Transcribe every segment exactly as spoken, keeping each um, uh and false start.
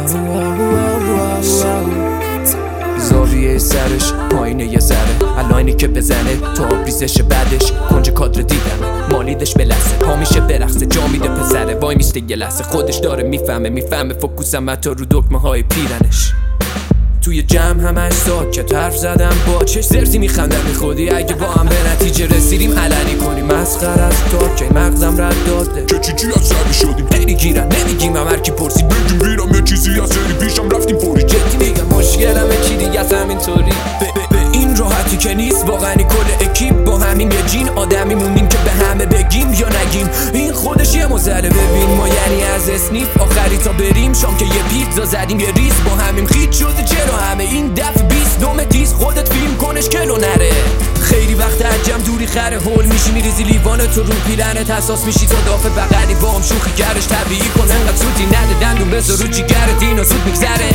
زاویه سرش پایینه یه ذره الاینی که بزنه تا آبریزش بعدش کنج کادر دیدم مالیدش به لحظه پا میشه برقصه جا میده پسره وای میسته یه لحظه خودش داره میفهمه میفهمه فوکوسم حتی رو دکمه های پیرنش توی جمع همش ساکت حرف زدم با چش زرزی میخندم میخودی اگه با هم به نتیجه رسیدیم علنی کنیم مسخره است تا که مغزم رد داده که چی چی از شبی شدیم خیلی گیرن نمیگیم هم هرکی پرسید بگیم ریرم یه چیزی از سری پیشم رفتیم فوری جدی میگم مشکلمه چی دیگه از همینطوری به این راحتی که نیست واقعا کل اکیپ با همین یه جین آدمی موندیم که به همه بگیم یا نگیم این خودش یه مزره ببین ما یعنی از اسنیف آخری تا بریم شام که یه پیتزا زدیم یه ریز با همین خیت شده چرا همه این دفع بیست نومه تیز خودت فیلم کنش کلو نره خیلی وقت عجم دوری خره هول میشی میریزی لیوان تو رو پیرنت حساس میشی تا دافع بغلی با هم شوخی گرش طبیعی کن انقدر سوتی نده دندون بذار رو جیگرت اینا زود میگذره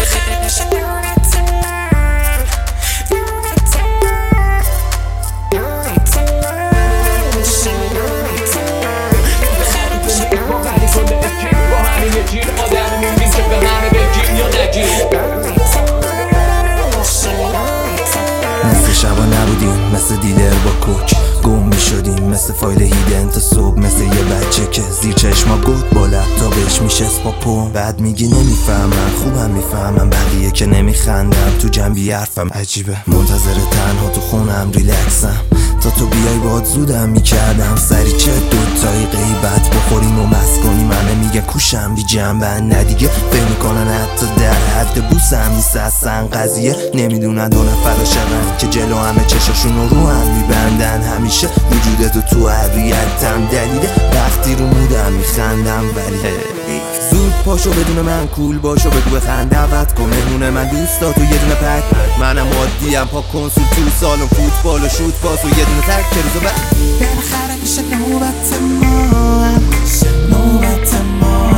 مثل شبا نبودیم مثل دیلر با کوک گم می شدیم مثل فایل هیدن تا صبح مثل یه بچه که زیر چشما گفت با لپتاپش میشست با پوم بعد میگی نمیفهمم خوبم میفهمم بقیه که نمیخندم تو جنبی حرفم عجیبه منتظر تنها تو خونم ریلکسم تا تو بیای باهات زودم میکردم سری چه دوتایی غیبت بخوریم و مست کنیم همه میگه کوشم بی جنبن نه دیگه فکر میکنن حتی در حد بوسم نیست اصلا قضیه نمیدونن دو نفر عاشقن که جلو همه چشاشون رو رو هم میبندن همیشه وجودتو تو هویتم دلیل وقتی رو مودم میخندم ولی زود پاشو بدون من کول باشو بگو بخند دعوت کن مهمونه من دوستاتو یه دونه پک منم عادیم پا کنسول تو سالن فوتبال و شوت پاس و یه دونه تک که روزو بعد بالاخره میشه نوبت ما نوبت ما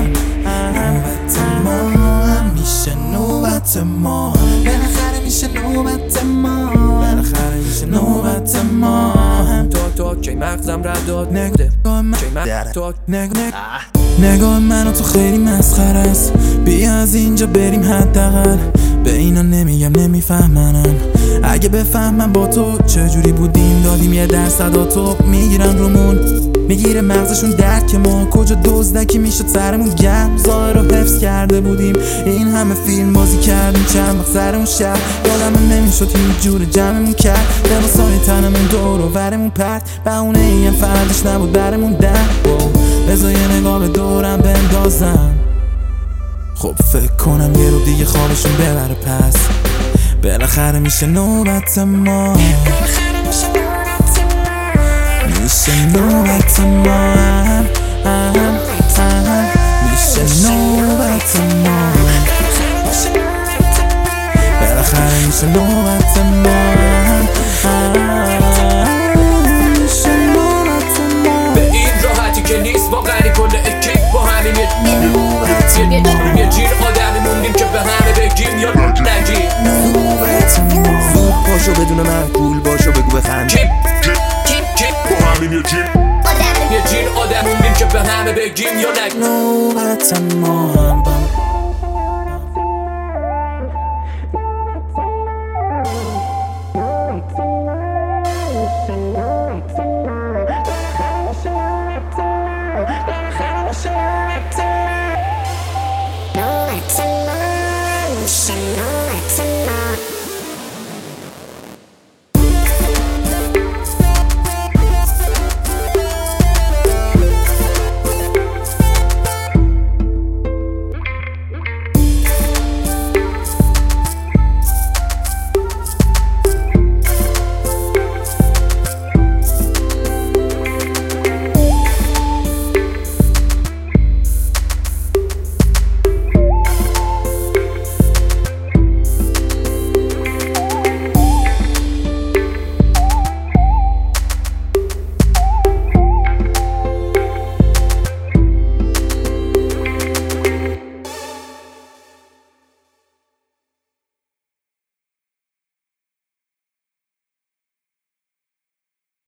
نوبت ما میشه نوبت ما بالاخره میشه نوبت ما بالاخره میشه نوبت ما تا تا که مغزم رد داد نگده نگاه نگاه منو تو خیلی مسخره است بیا از اینجا بریم حداقل به اینا نمیگم نمیفهمنم اگه بفهمم با تو چجوری بودیم دادیم یه درصد تو میگیرن رومون میگیره مغزشون درک که ما کجا دزدکی میشد سرمون گرم ظاهر رو حفظ کرده بودیم این همه فیلم بازی کردیم چند وقت سرمون شب یادم نمیشد هیچ جور جمعمون کرد لباسای تنمون دور و ورمون پرت بهونه این فردش نبود برمون در بذار یه نگاه به دورم بندازم خب فکر کنم یه رو دیگه خوابشون ببره پس بالاخره میشه نوبت ما میشه نوبت ما میشه نوبت ما بالاخره میشه نوبت ما میشه نوبت ما به این راحتی که نیست واقعا کل اکیپ با همین یه جیر آدمی موندیم که به همه بگیم یا نگیم زود پاشو بدون من کول باشو بگو بخند کیپ کیپ کیپ با همین یه جیر یه جیر آدم موندیم که به همه بگیم یا نگیم نوبت ما